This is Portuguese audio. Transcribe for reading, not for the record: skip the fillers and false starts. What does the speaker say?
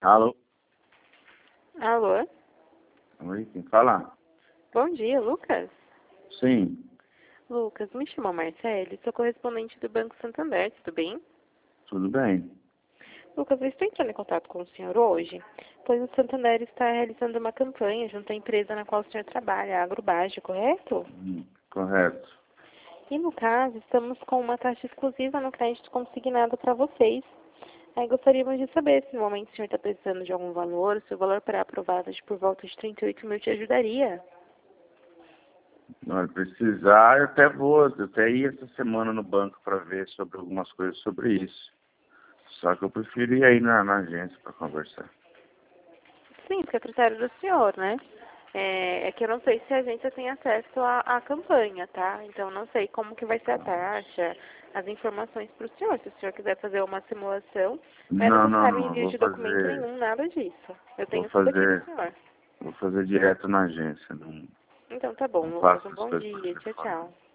Alô? Alô? Oi, quem fala? Bom dia, Lucas. Sim, Lucas, me chamo Marcele, sou correspondente do Banco Santander, tudo bem? tudo bem. Lucas, eu estou entrando em contato com o senhor hoje, pois o Santander está realizando uma campanha junto à empresa na qual o senhor trabalha, a Agrobage, correto? Correto. E no caso, estamos com uma taxa exclusiva no crédito consignado para vocês. Aí gostaríamos de saber se no momento o senhor está precisando de algum valor, se o valor para aprovado de por volta de 38 mil te ajudaria. Não precisar, eu até ir essa semana no banco para ver sobre algumas coisas sobre isso. Só que eu prefiro ir aí na agência para conversar. Sim, fica a critério do senhor, né? É que eu não sei se a agência tem acesso à campanha, tá? Então, não sei como que vai ser a taxa, as informações para o senhor. Se o senhor quiser fazer uma simulação, não é necessário Não, envio de documento nenhum, nada disso. Eu vou tenho tudo aqui do fazer, senhor. vou fazer direto na agência. Não, Então, tá bom, não Lucas. faço Um as bom coisas por dia. Tchau, telefone. tchau.